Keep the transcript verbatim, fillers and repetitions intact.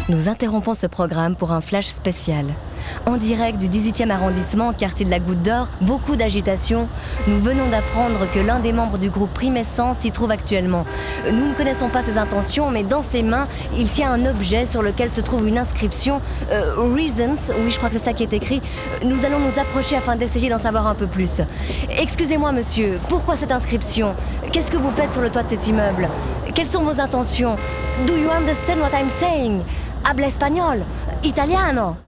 Nous interrompons ce programme pour un flash spécial. En direct du dix-huitième arrondissement, quartier de la Goutte d'Or, beaucoup d'agitation. Nous venons d'apprendre que l'un des membres du groupe Primessence s'y trouve actuellement. Nous ne connaissons pas ses intentions, mais dans ses mains, il tient un objet sur lequel se trouve une inscription. Euh, Reasons, oui, je crois que c'est ça qui est écrit. Nous allons nous approcher afin d'essayer d'en savoir un peu plus. Excusez-moi, monsieur, pourquoi cette inscription? Qu'est-ce que vous faites sur le toit de cet immeuble? Quelles sont vos intentions? Do you understand what I'm saying? Habla espagnol? Italiano?